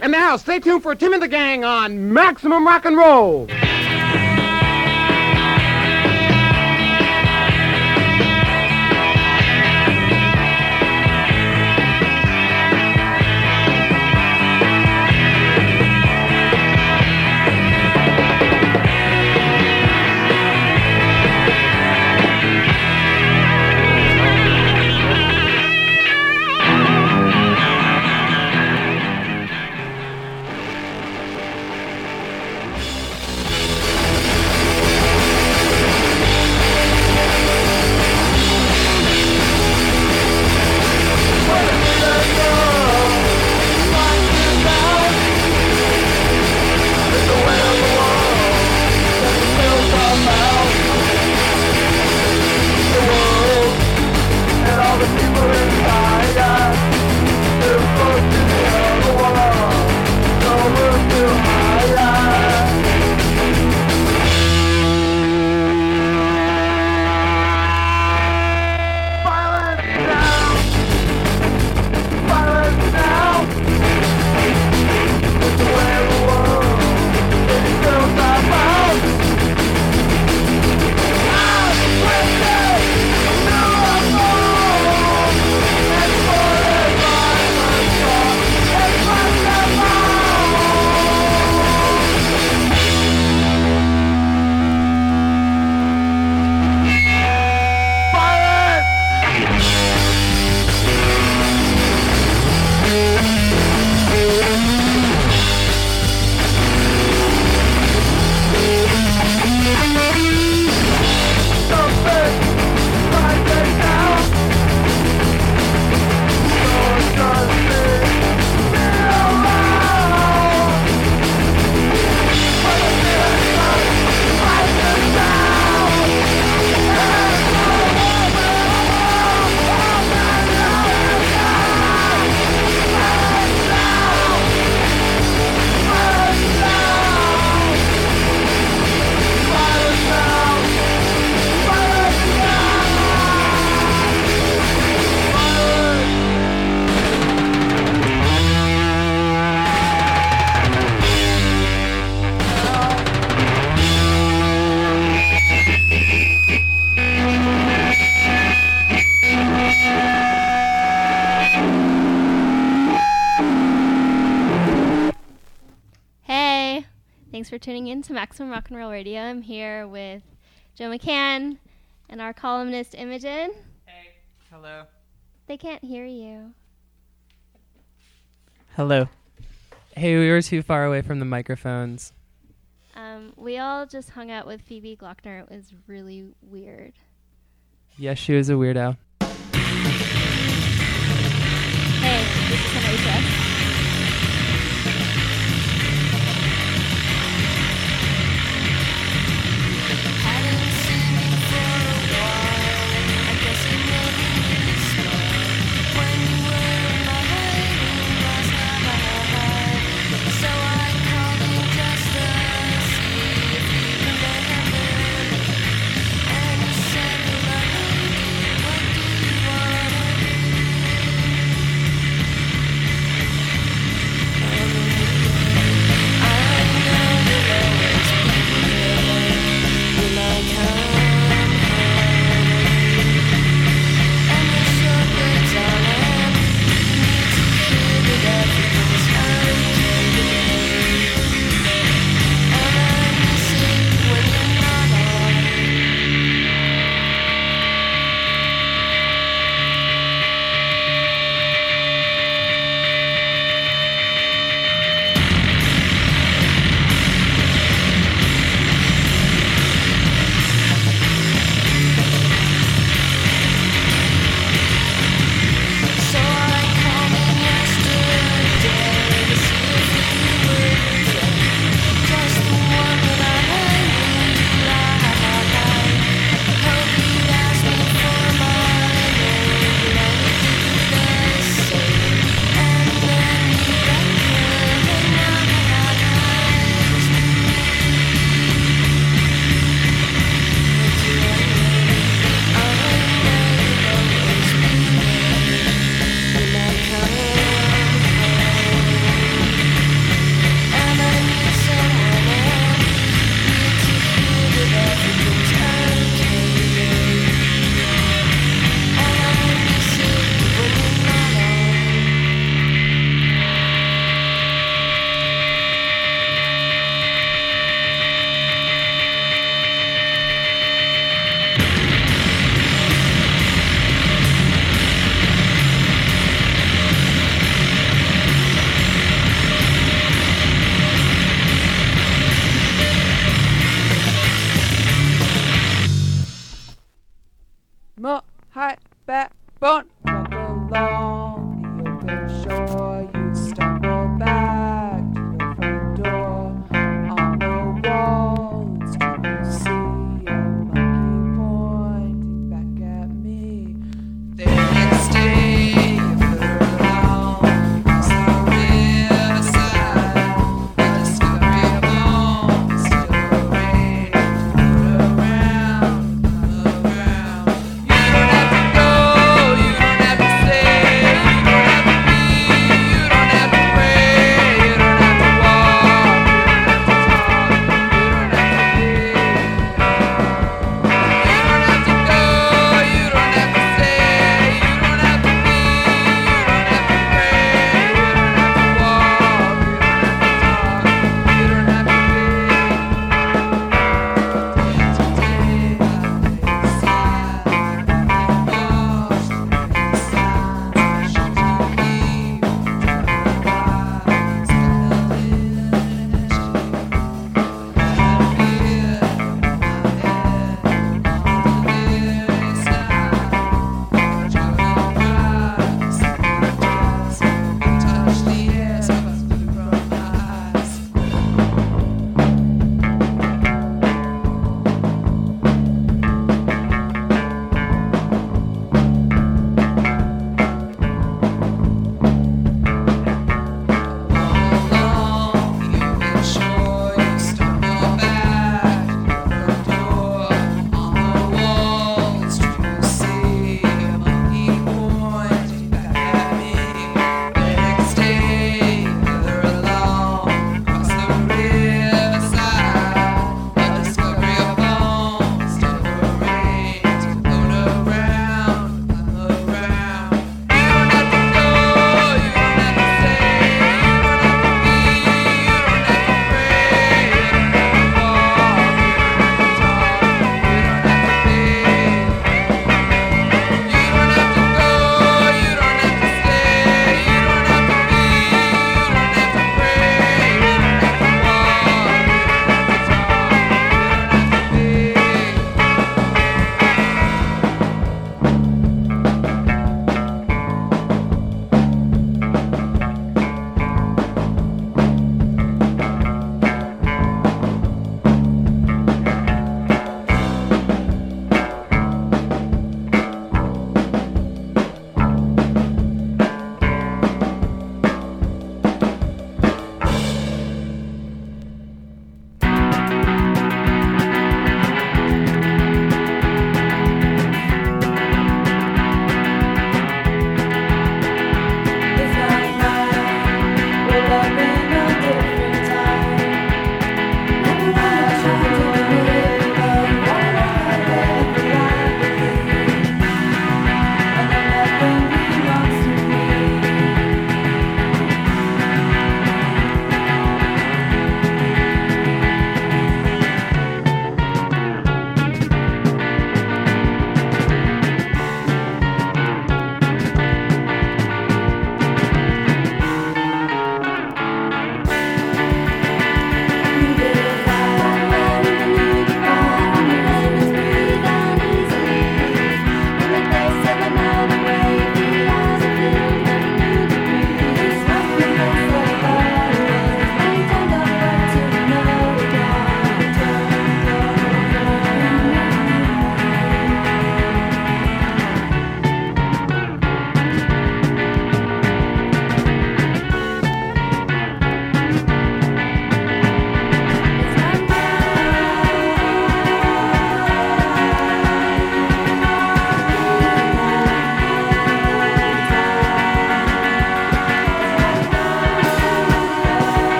And now, stay tuned for Tim and the Gang on Maximum Rock and Roll. Thanks for tuning in to Maximum Rock and Roll Radio. I'm here with Joe McCann and our columnist Imogen. Hey. Hello. They can't hear you. Hello. Hey, we were too far away from the microphones. We all just hung out with Phoebe Glockner. It was really weird. Yes, she was a weirdo. Hey, this is Henrietta. What do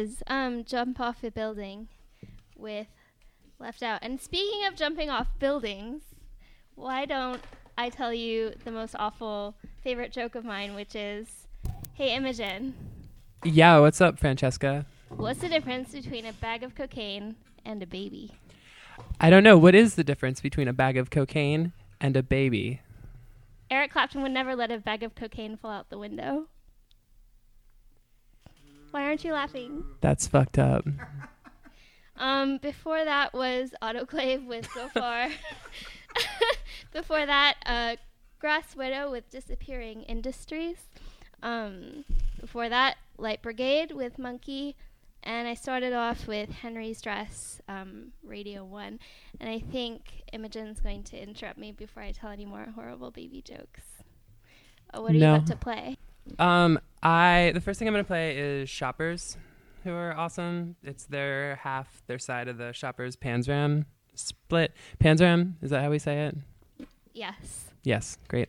was Jump Off a Building with Left Out. And speaking of jumping off buildings, why don't I tell you the most awful favorite joke of mine, which is, hey, Imogen. Yeah, what's up, Francesca? What's the difference between a bag of cocaine and a baby? I don't know. What is the difference between a bag of cocaine and a baby? Eric Clapton would never let a bag of cocaine fall out the window. Why aren't you laughing? That's fucked up. Before that was Autoclave with Go Far. Before that, Grass Widow with Disappearing Industries. Before that, Light Brigade with Monkey. And I started off with Henry's Dress, Radio 1. And I think Imogen's going to interrupt me before I tell any more horrible baby jokes. What are you about to play? The first thing I'm going to play is Shoppers, who are awesome. It's their side of the Shoppers Panzram split. Panzram, is that how we say it? Yes. Yes, great.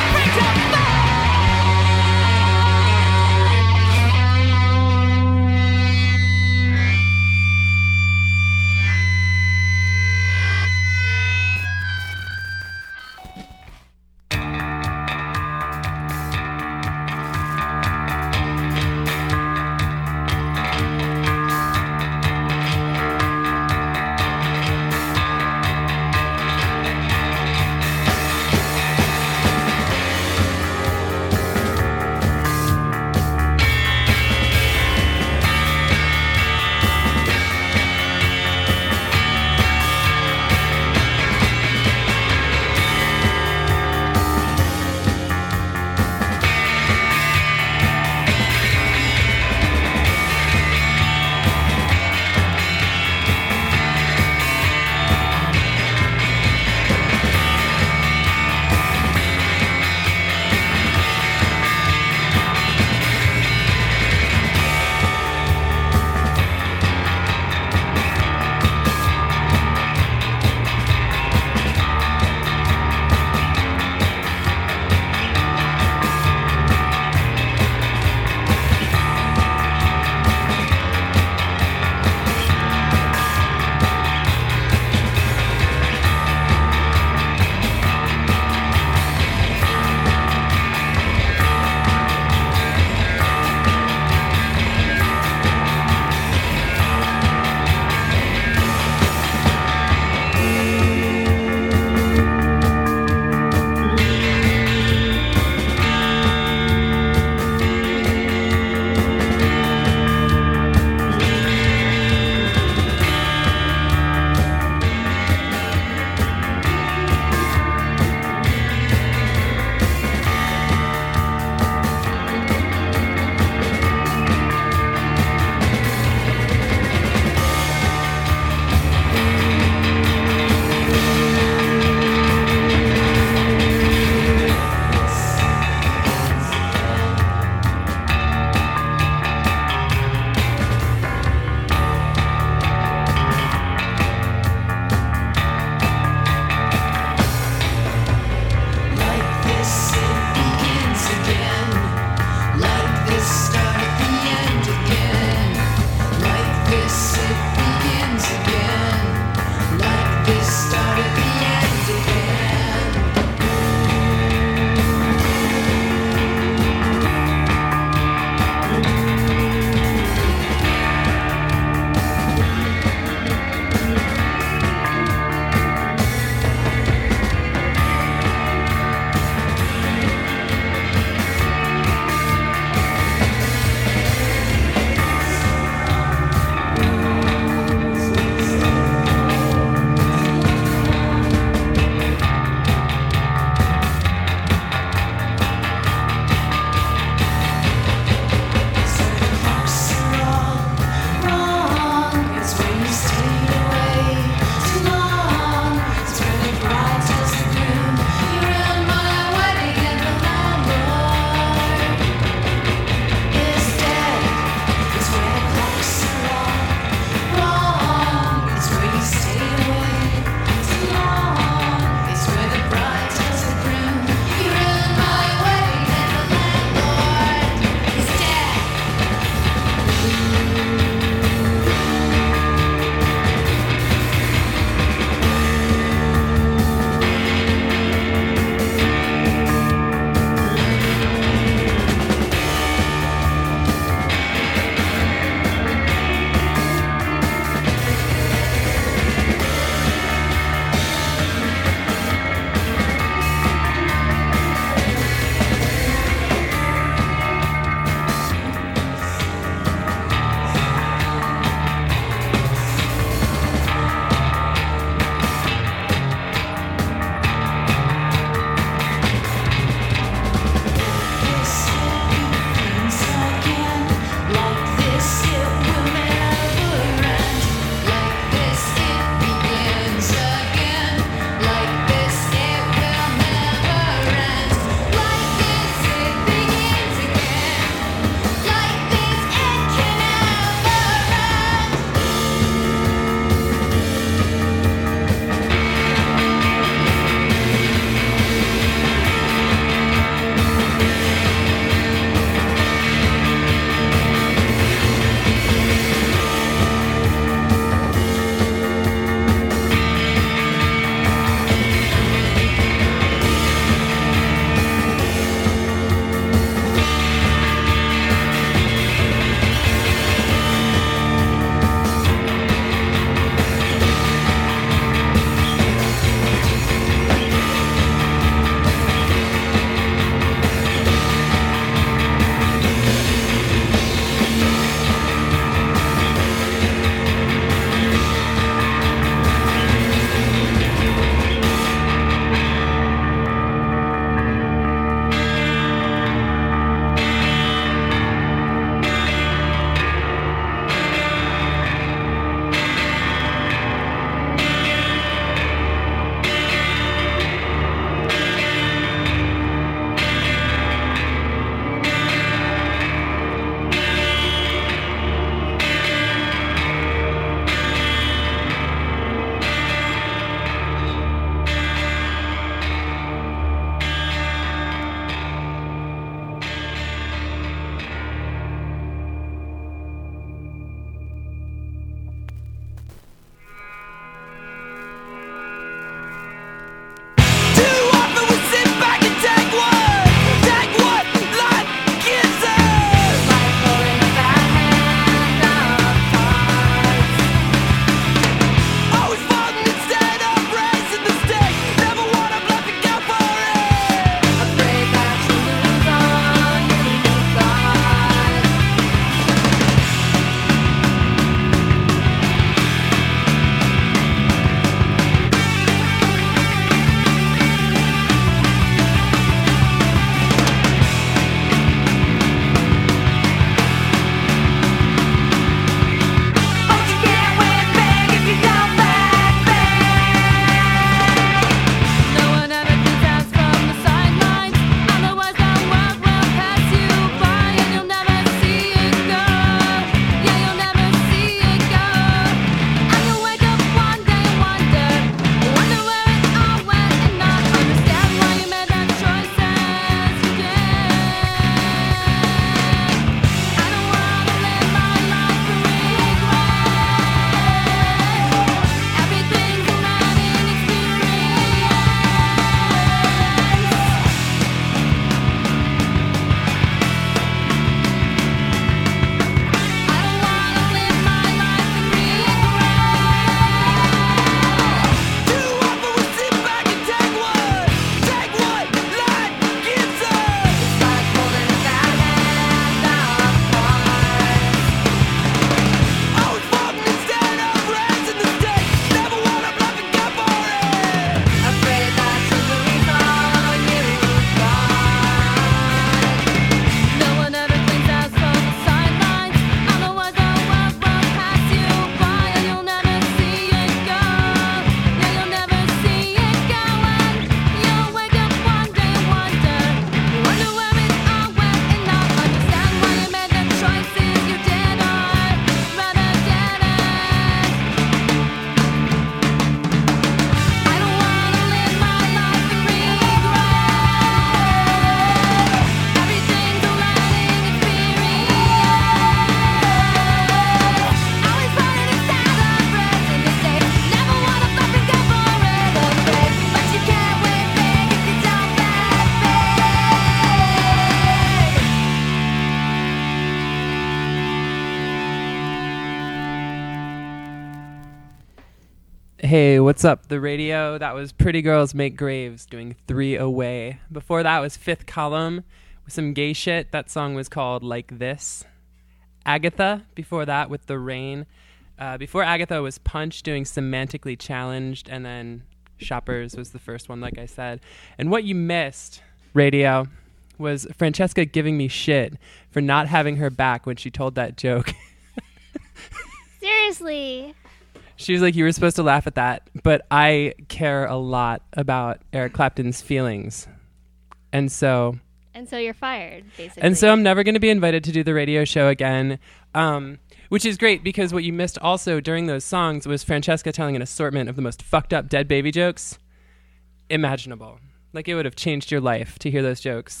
Hey, what's up, the radio? That was Pretty Girls Make Graves doing 3 Away. Before that was Fifth Column with some gay shit. That song was called Like This. Agatha, before that with The Rain. Before Agatha was Punch doing Semantically Challenged, and then Shoppers was the first one, like I said. And what you missed, radio, was Francesca giving me shit for not having her back when she told that joke. Seriously. She was like, you were supposed to laugh at that, but I care a lot about Eric Clapton's feelings. And so you're fired, basically. And so I'm never going to be invited to do the radio show again, which is great because what you missed also during those songs was Francesca telling an assortment of the most fucked up dead baby jokes imaginable. Like, it would have changed your life to hear those jokes.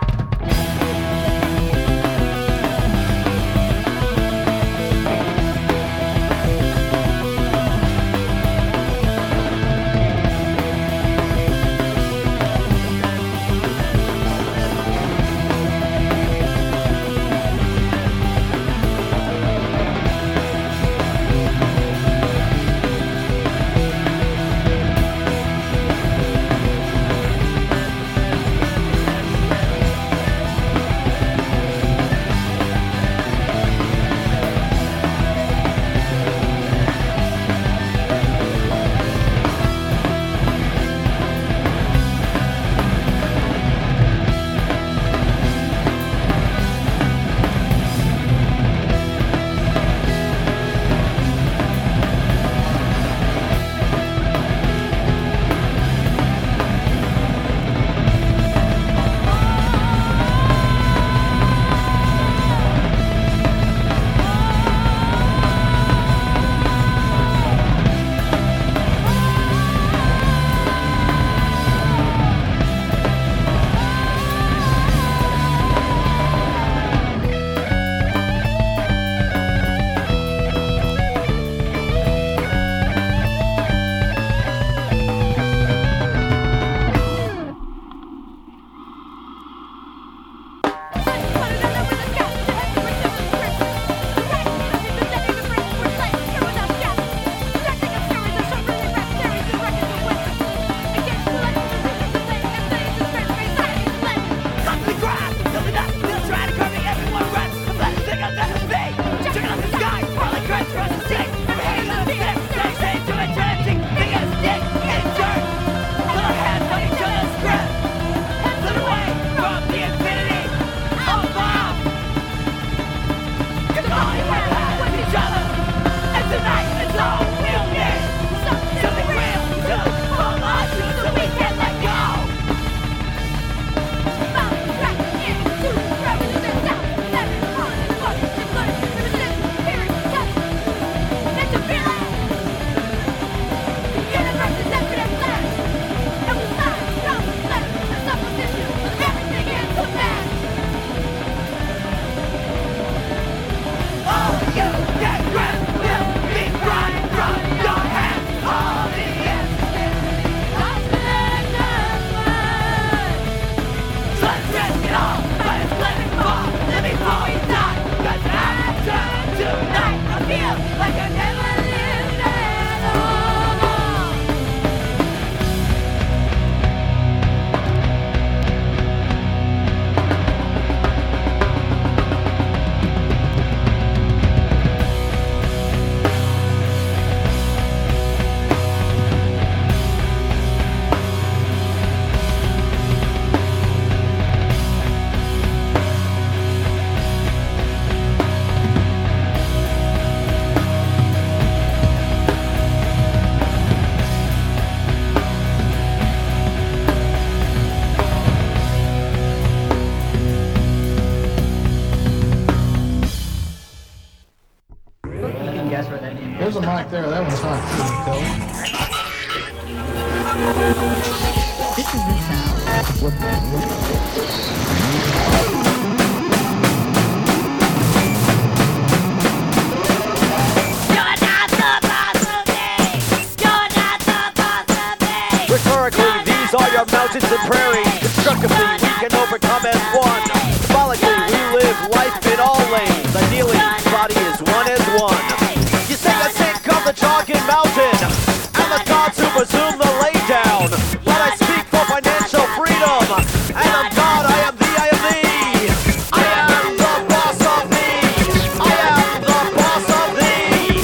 There's a mic there. That one's hot too, Kelly. This is the Rhetorically, these are your mountains and prairies. Constructively, we can overcome as one. Symbolically, we live life in all lanes. Ideally, each body is one as one. You sing a sing called the Jogging Mountain. I'm a resume the laydown. But I speak for financial freedom, and I'm God, I am thee, I am thee. I am the boss of thee. I am the boss of thee.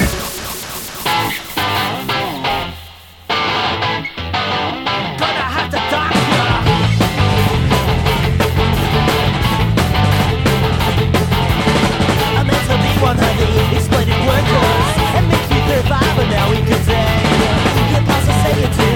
Gonna have to dock ya. I'm meant to be one of the exploited workers and make you survive, but now we could say your boss will say you do.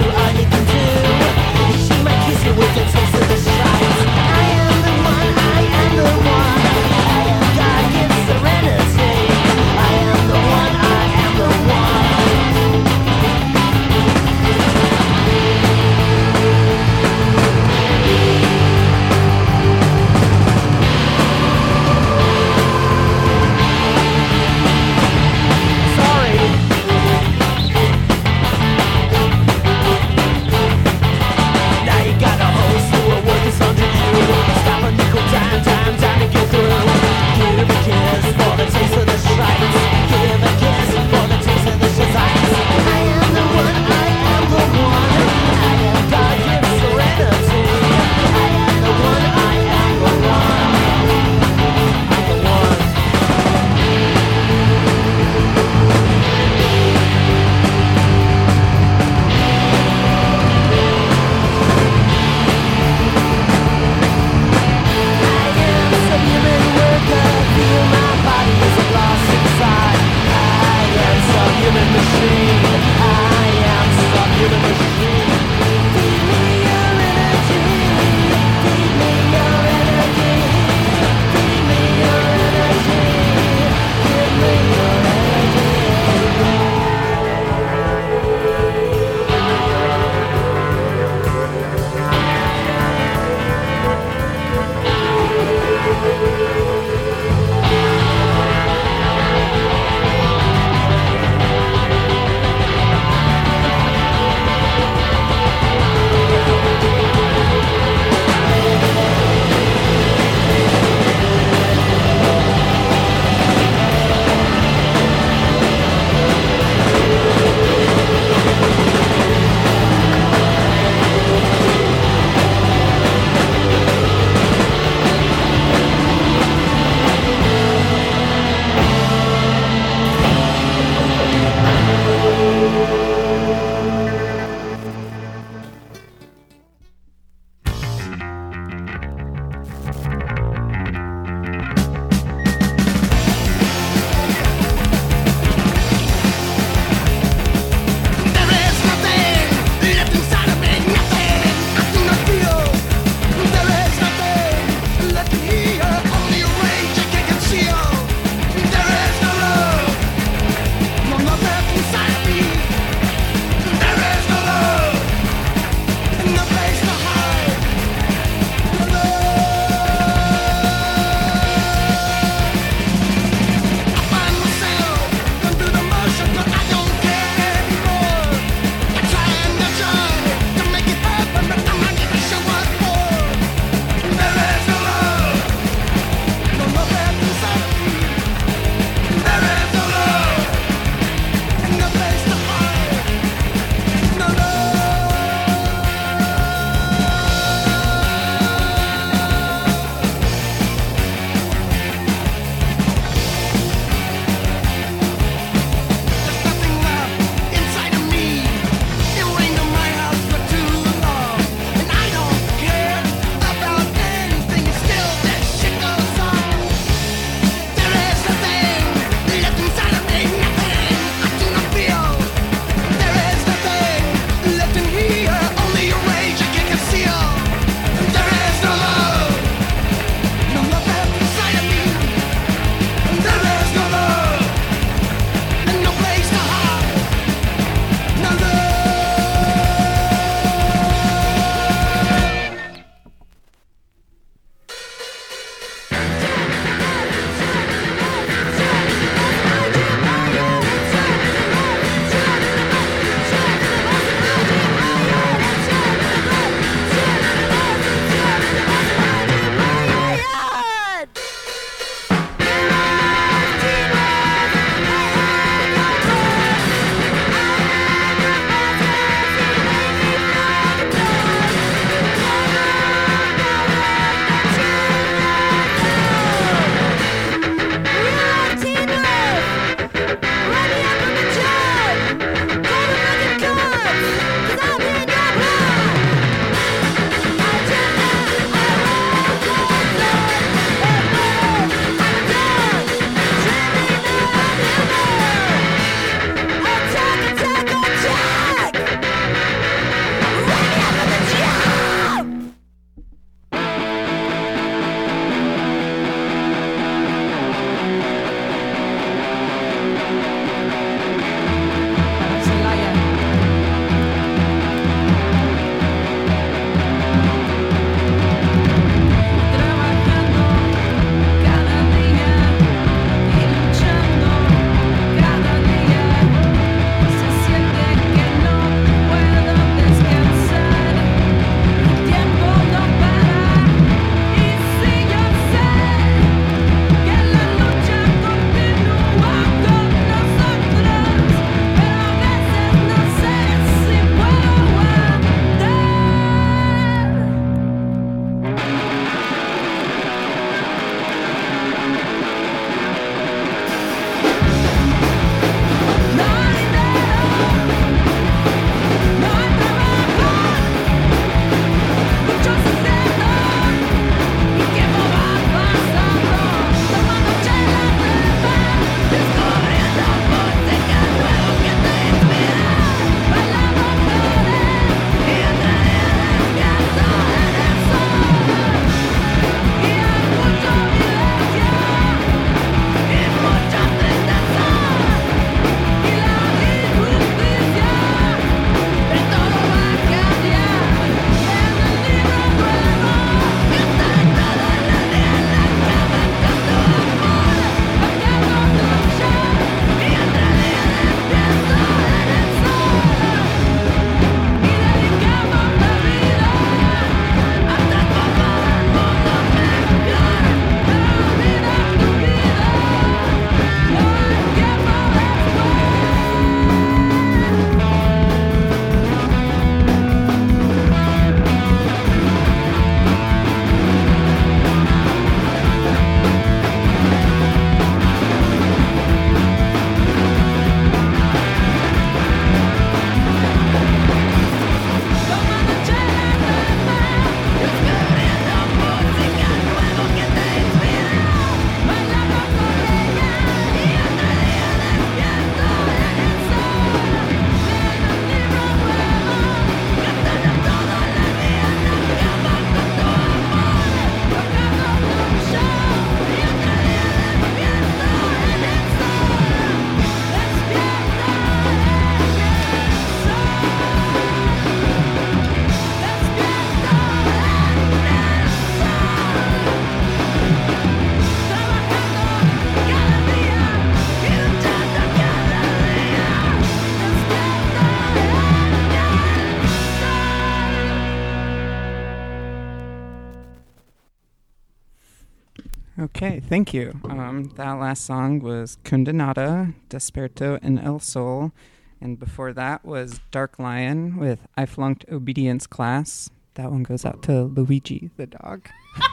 Okay, thank you. That last song was Condenada, Desperto en el Sol. And before that was Dark Lion with I Flunked Obedience Class. That one goes out to Luigi, the dog.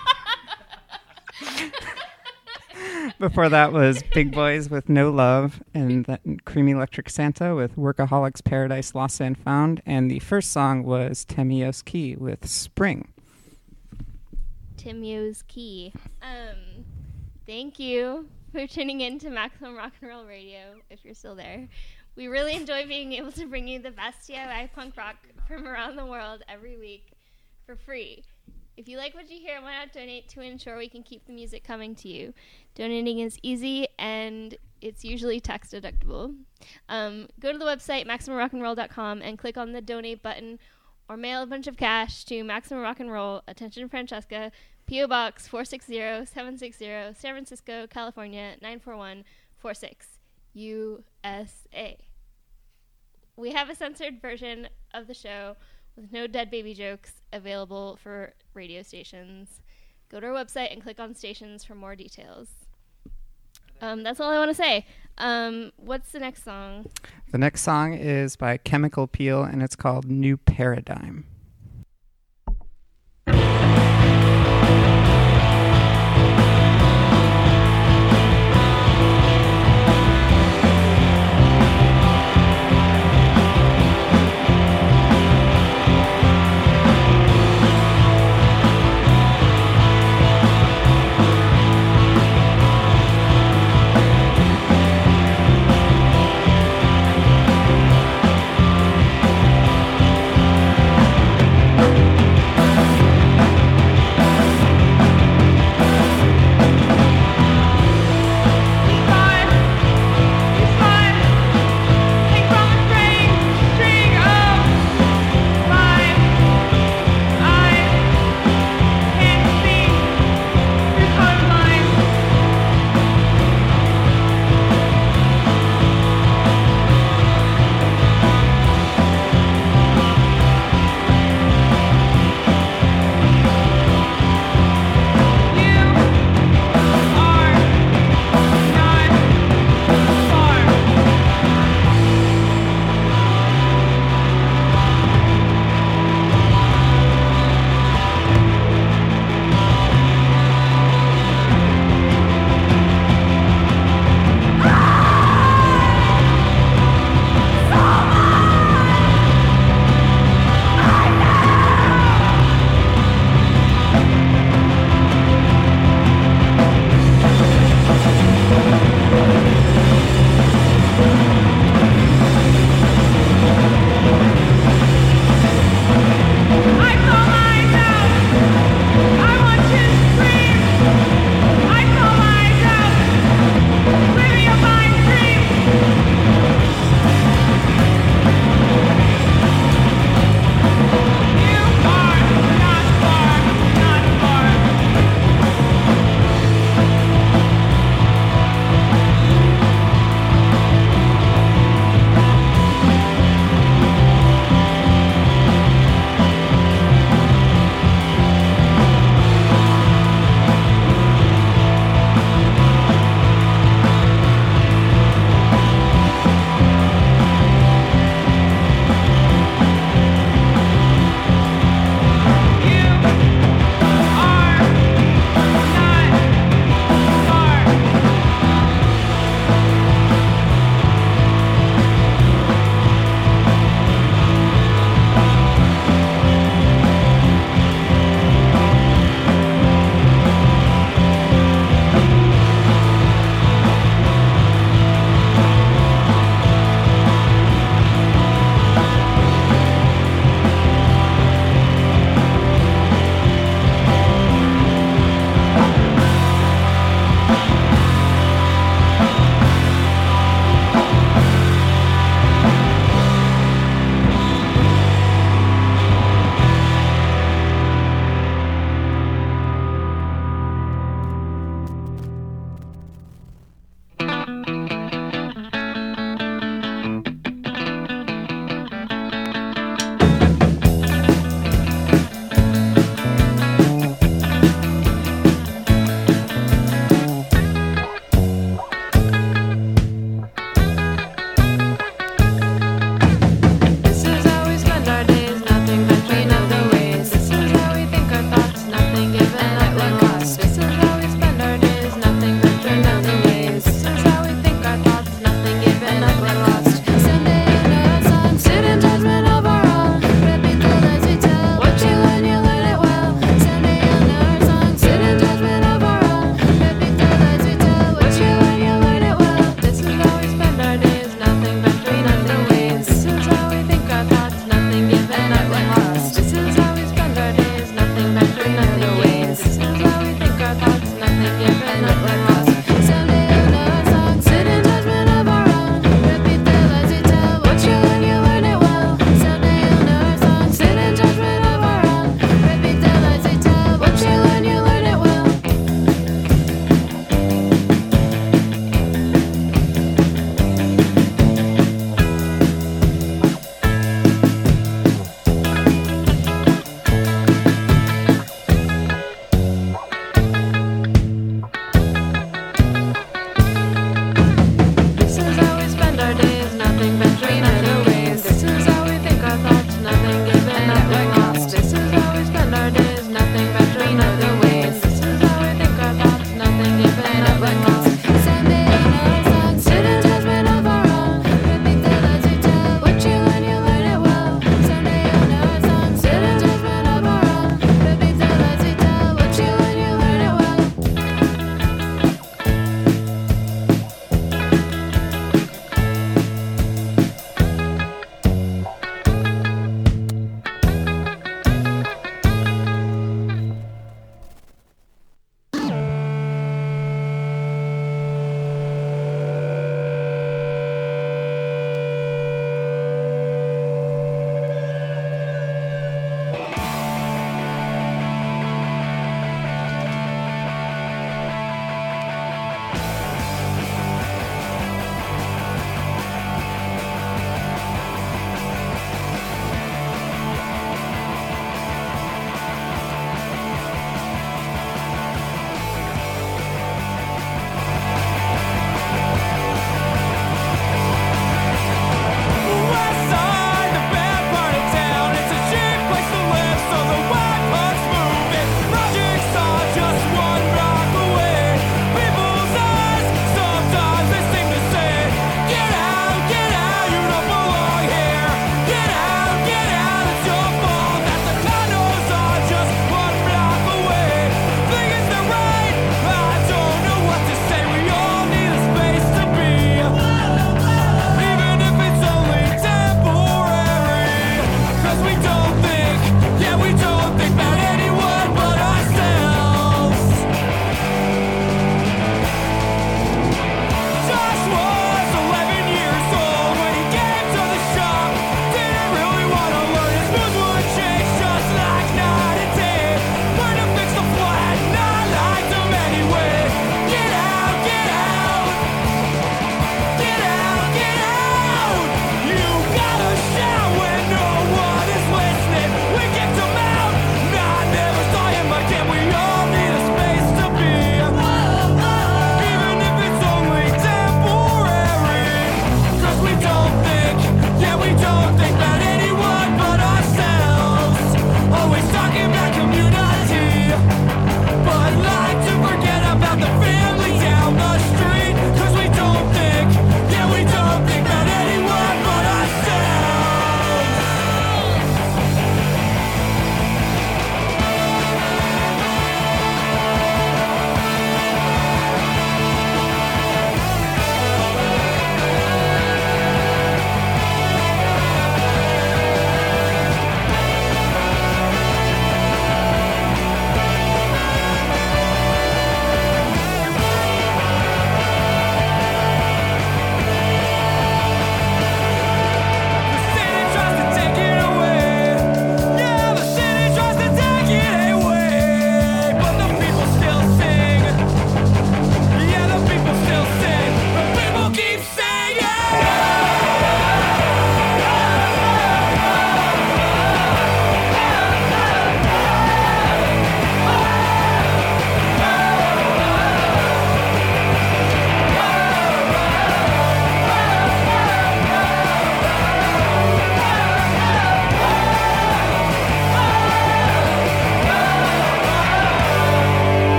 Before that was Big Boys with No Love, and that Creamy Electric Santa with Workaholics Paradise Lost and Found. And the first song was Temios Key with Spring. Timios Key. Thank you for tuning in to Maximum Rock and Roll Radio, if you're still there. We really enjoy being able to bring you the best DIY punk rock from around the world every week for free. If you like what you hear, why not donate to ensure we can keep the music coming to you? Donating is easy, and it's usually tax deductible. Go to the website, MaximumRockandRoll.com, and click on the donate button, or mail a bunch of cash to Maximum Rock and Roll, attention Francesca, P.O. Box 460-760, San Francisco, California, 94146, USA. We have a censored version of the show with no dead baby jokes available for radio stations. Go to our website and click on stations for more details. That's all I want to say. What's the next song? The next song is by Chemical Peel, and it's called New Paradigm.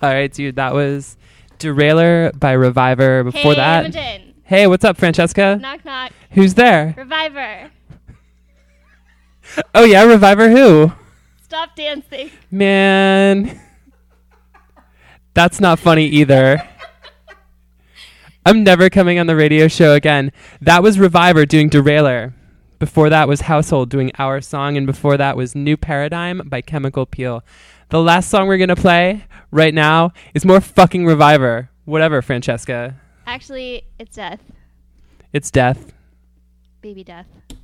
All right, dude. That was Derailer by Reviver. Before Hey, that, Imogen. hey, what's up, Francesca? Knock, knock. Who's there? Reviver. Oh yeah, Reviver. Who? Stop dancing. Man, that's not funny either. I'm never coming on the radio show again. That was Reviver doing Derailer. Before that was Household doing Our Song, and before that was New Paradigm by Chemical Peel. The last song we're going to play right now is more fucking Reviver. Whatever, Francesca. Actually, it's Death. It's Death. Baby Death.